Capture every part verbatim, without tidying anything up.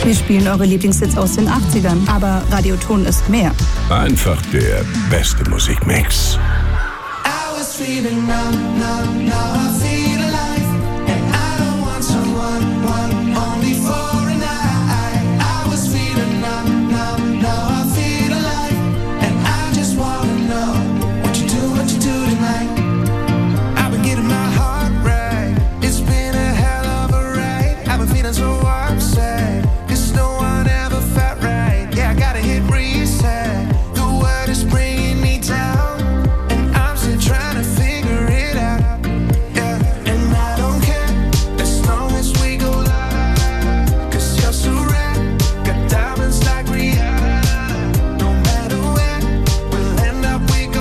Wir spielen eure Lieblingshits aus den achtzigern, aber Radioton ist mehr. Einfach der beste Musikmix. I was feeling numb, numb, now I feel alive. And I don't want someone, one, only for a night. I was feeling numb, numb, now I feel alive. And I just wanna know what you do, what you do tonight. I've been getting my heart right. It's been a hell of a ride. I've been feeling so upset. Cause no one ever felt right. Yeah, I gotta hit reset. The world is bringing me down. And I'm still trying to figure it out. Yeah, and I don't care as long as we go live. Cause you're so rare. Got diamonds like Rihanna. No matter where we'll end up, we go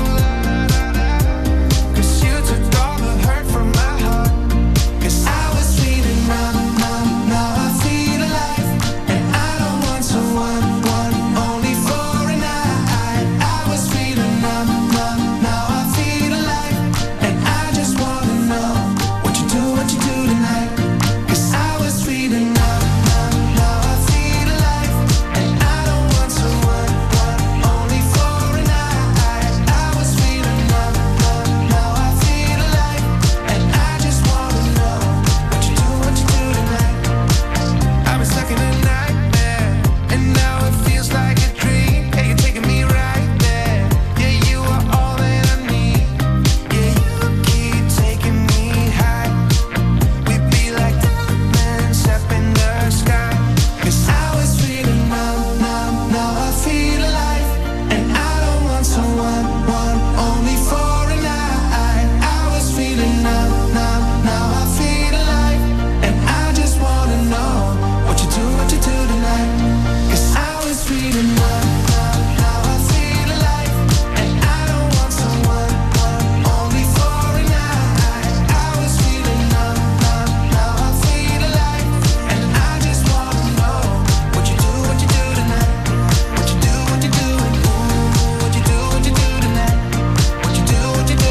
live. Cause you took all the hurt from my heart. Cause I was feeling numb, numb, now I feel alive. And I don't want someone, one, only for a night. I was feeling numb, numb, now I feel alive. And I just wanna know what you do, what you do tonight. Cause I was feeling numb, numb, now I feel alive. And I don't want someone, one, only for a night. I was feeling numb, numb, now I feel alive. And I just wanna know what you do, what you do tonight. I've been stuck in a nightmare, and now it feels like a dream. Hey, you're taking me right there. Yeah, you are all that I need. Yeah, you keep taking me high. We'd be like diamonds up in the sky. Cause I was feeling numb, numb, now I feel alive. And I don't want someone, one, only for a night. I was feeling numb, numb, now I feel alive. And I just wanna know what you do, what you do tonight. Cause I was feeling numb, numb, now I feel alive. And I don't want someone, one, only for a night. I was feeling numb, numb, now I feel alive. And I just wanna know what you do, what you do tonight. What you do, what you do, ooh, what you do, what you do tonight. What you do, what you do,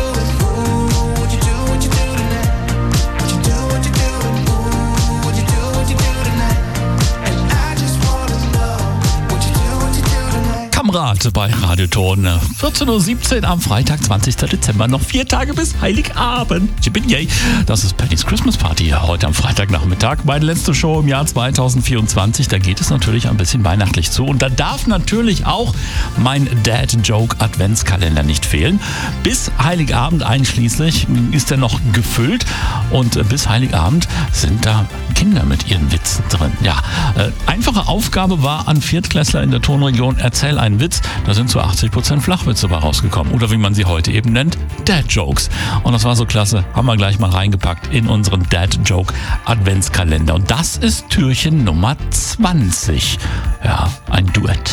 ooh, what you do, what you do tonight. What you do, what you do, ooh, what you do, what you do tonight. And I just wanna know what you do, what you do tonight. Kamerad bei Radioton. vierzehn Uhr siebzehn am Freitag, zwanzigsten Dezember. Noch vier Tage bis Heiligabend. Yay. Das ist Paddy's Christmas Party heute am Freitagnachmittag. Meine letzte Show im Jahr zweitausendvierundzwanzig. Da geht es natürlich ein bisschen weihnachtlich zu. Und da darf natürlich auch mein Dad-Joke Adventskalender nicht fehlen. Bis Heiligabend einschließlich ist er noch gefüllt. Und bis Heiligabend sind da Kinder mit ihren Witzen drin. Ja, äh, einfache Aufgabe war an Viertklässler in der Tonregion, erzähl einen Witz. Da sind so achtzig Prozent Flachwitze bei rausgekommen. Oder wie man sie heute eben nennt, Dad-Jokes. Und das war so klasse. Haben wir gleich mal reingepackt in unseren Dad-Joke Adventskalender. Und das ist Türchen Nummer zwanzig. Ja, ein Duett.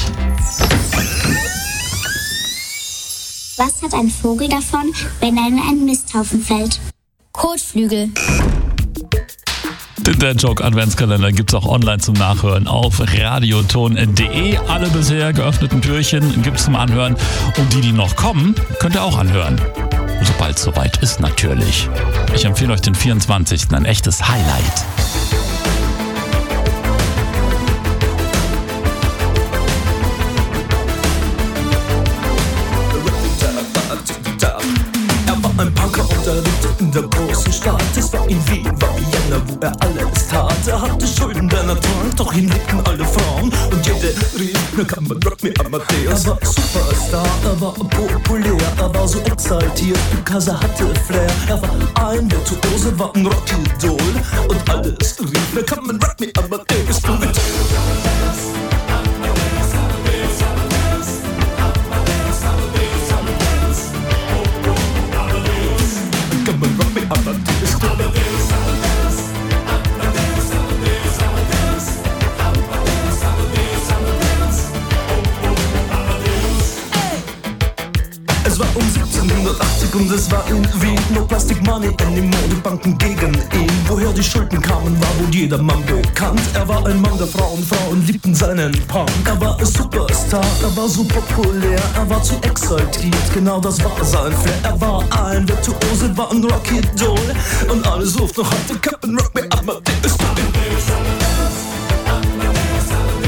Was hat ein Vogel davon, wenn er in einen Misthaufen fällt? Kotflügel. Den Dad-Joke Adventskalender gibt's auch online zum Nachhören auf radioton punkt de. Alle bisher geöffneten Türchen gibt's zum Anhören. Und die, die noch kommen, könnt ihr auch anhören. Sobald es soweit ist natürlich. Ich empfehle euch den vierundzwanzigsten Ein echtes Highlight. Ein Punker und er lebte in der großen Stadt. Es war in Wien, war Vienna, wo er alles tat. Er hatte Schulden, denn er trank, doch ihn liebten alle Frauen. Und jede rief, na kann man Rock Me Amadeus. Er war Superstar, er war populär, er war so exaltiert, because er hatte Flair. Er war ein Virtuose, war ein Rockidol. Und alles rief, na kann man Rock Me Amadeus. Du mit Es war um siebzehnhundertachtzig und es war in Wien. No Plastic Money anymore, die Banken gegen ihn. Woher die Schulden kamen, war wohl jedermann bekannt. Er war ein Mann der Frauen, Frauen liebten seinen Punk. Er war ein Superstar, er war so populär, er war zu exaltiert, genau das war sein Flair. Er war ein Virtuose, war ein Rockidol. Und alle suchten noch heute Captain Rock Me Amadeus.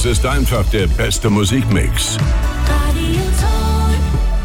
Das ist einfach der beste Musikmix. Radio Ton.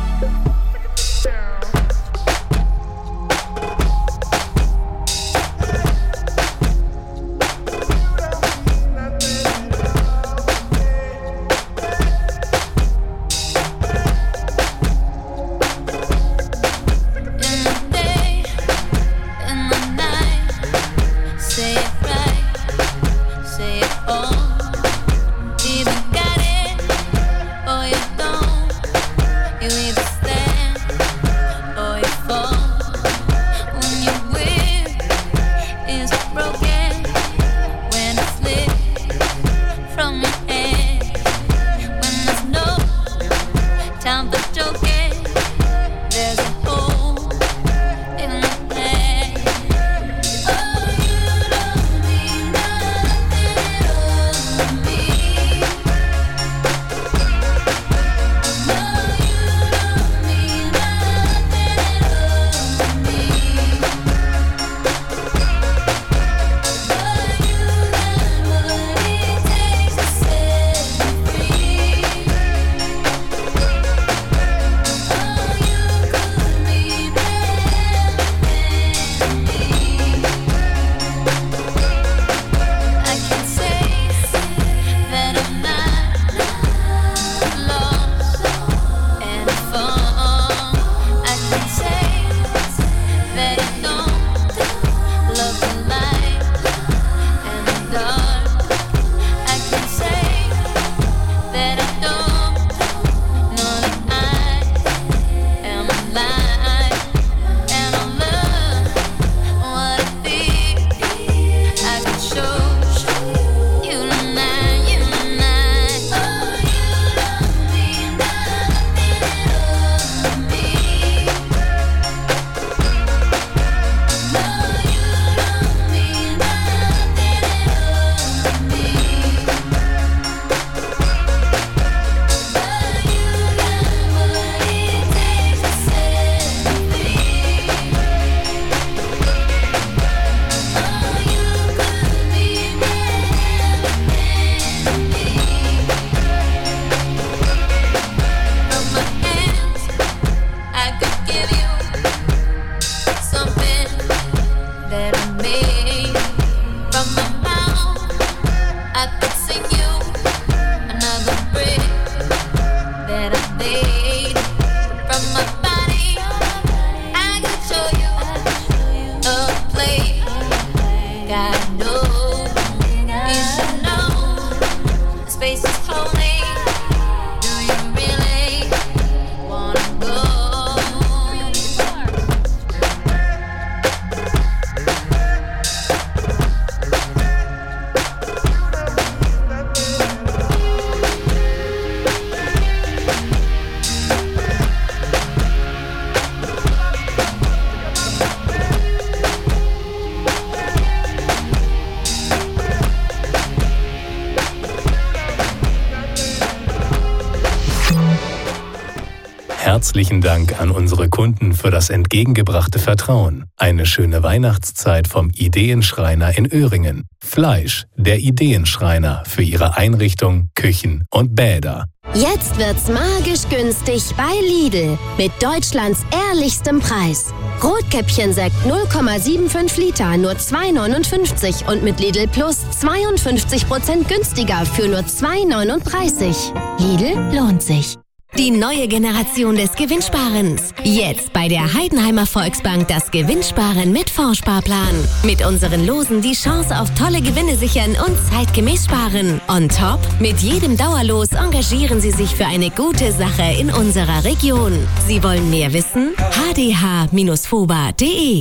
Herzlichen Dank an unsere Kunden für das entgegengebrachte Vertrauen. Eine schöne Weihnachtszeit vom Ideenschreiner in Öhringen. Fleisch, der Ideenschreiner für Ihre Einrichtung, Küchen und Bäder. Jetzt wird's magisch günstig bei Lidl mit Deutschlands ehrlichstem Preis. Rotkäppchensekt null Komma fünfundsiebzig Liter nur zwei neunundfünfzig und mit Lidl Plus zweiundfünfzig Prozent günstiger für nur zwei neununddreißig. Lidl lohnt sich. Die neue Generation des Gewinnsparens. Jetzt bei der Heidenheimer Volksbank das Gewinnsparen mit Fondssparplan. Mit unseren Losen die Chance auf tolle Gewinne sichern und zeitgemäß sparen. On top, mit jedem Dauerlos engagieren Sie sich für eine gute Sache in unserer Region. Sie wollen mehr wissen? h d h Bindestrich foba Punkt d e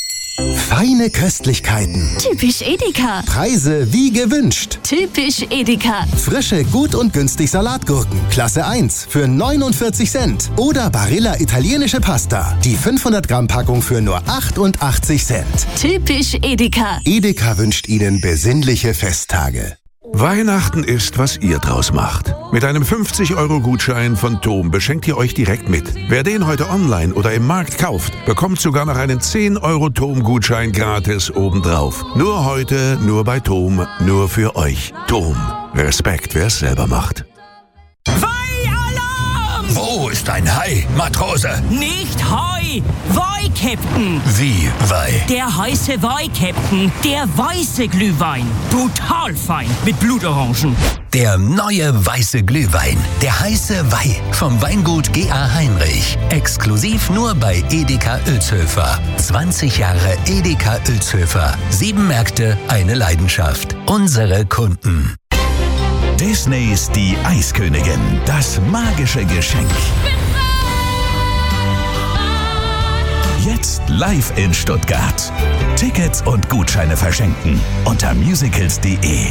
Feine Köstlichkeiten. Typisch Edeka. Preise wie gewünscht. Typisch Edeka. Frische, gut und günstig Salatgurken. Klasse eins für neunundvierzig Cent. Oder Barilla italienische Pasta. Die fünfhundert Gramm Packung für nur achtundachtzig Cent. Typisch Edeka. Edeka wünscht Ihnen besinnliche Festtage. Weihnachten ist, was ihr draus macht. Mit einem fünfzig Euro Gutschein von TOM beschenkt ihr euch direkt mit. Wer den heute online oder im Markt kauft, bekommt sogar noch einen zehn Euro TOM Gutschein gratis obendrauf. Nur heute, nur bei TOM, nur für euch. TOM, Respekt, wer es selber macht. Wo ist ein Hai, Matrose? Nicht Hai, Weih, Captain. Wie Weih? Der heiße Weih, Captain. Der weiße Glühwein. Brutal fein, mit Blutorangen. Der neue weiße Glühwein. Der heiße Weih. Vom Weingut G A Heinrich. Exklusiv nur bei Edeka Uelzhöfer. zwanzig Jahre Edeka Uelzhöfer. Sieben Märkte, eine Leidenschaft. Unsere Kunden. Disneys Die Eiskönigin. Das magische Geschenk. Jetzt live in Stuttgart. Tickets und Gutscheine verschenken unter musicals punkt de.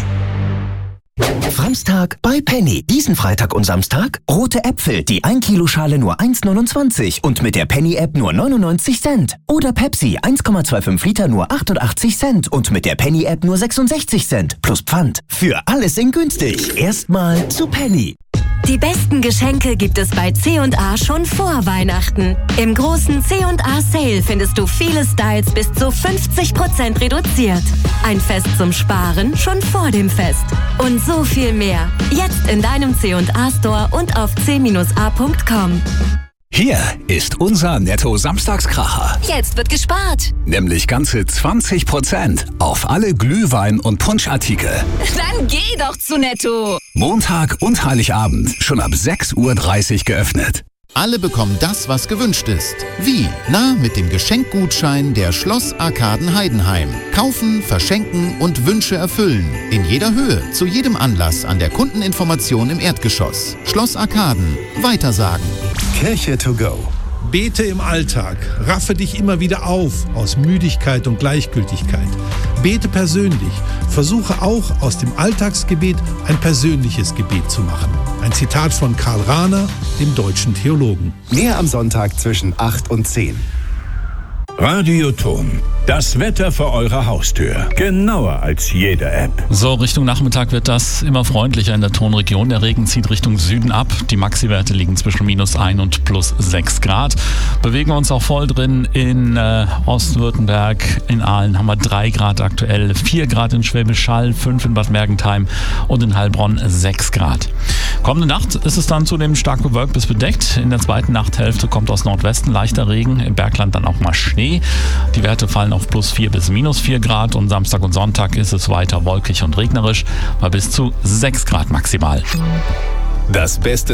Samstag bei Penny. Diesen Freitag und Samstag rote Äpfel, die ein Kilo Schale nur eins neunundzwanzig und mit der Penny-App nur neunundneunzig Cent. Oder Pepsi eins Komma fünfundzwanzig Liter nur achtundachtzig Cent und mit der Penny-App nur sechsundsechzig Cent plus Pfand. Für alles in günstig. Erstmal zu Penny. Die besten Geschenke gibt es bei C und A schon vor Weihnachten. Im großen C und A Sale findest du viele Styles bis zu fünfzig Prozent reduziert. Ein Fest zum Sparen schon vor dem Fest. Und so viel mehr. Jetzt in deinem C und A Store und auf c a punkt com. Hier ist unser Netto-Samstagskracher. Jetzt wird gespart. Nämlich ganze zwanzig Prozent auf alle Glühwein- und Punschartikel. Dann geh doch zu Netto. Montag und Heiligabend schon ab sechs Uhr dreißig geöffnet. Alle bekommen das, was gewünscht ist. Wie? Na, mit dem Geschenkgutschein der Schloss Arkaden Heidenheim. Kaufen, verschenken und Wünsche erfüllen. In jeder Höhe, zu jedem Anlass an der Kundeninformation im Erdgeschoss. Schloss Arkaden. Weitersagen. Kirche to go. Bete im Alltag. Raffe dich immer wieder auf aus Müdigkeit und Gleichgültigkeit. Bete persönlich. Versuche auch aus dem Alltagsgebet ein persönliches Gebet zu machen. Ein Zitat von Karl Rahner, dem deutschen Theologen. Mehr am Sonntag zwischen acht und zehn. Radioton. Das Wetter vor eurer Haustür. Genauer als jede App. So, Richtung Nachmittag wird das immer freundlicher in der Tonregion. Der Regen zieht Richtung Süden ab. Die Maxiwerte liegen zwischen minus ein und plus sechs Grad. Bewegen wir uns auch voll drin in äh, Ostwürttemberg. In Aalen haben wir drei Grad aktuell, vier Grad in Schwäbisch Hall, fünf in Bad Mergentheim und in Heilbronn sechs Grad. Kommende Nacht ist es dann zudem stark bewölkt bis bedeckt. In der zweiten Nachthälfte kommt aus Nordwesten leichter Regen, im Bergland dann auch mal Schnee. Die Werte fallen auf plus vier bis minus vier Grad und Samstag und Sonntag ist es weiter wolkig und regnerisch, bei bis zu sechs Grad maximal. Das Beste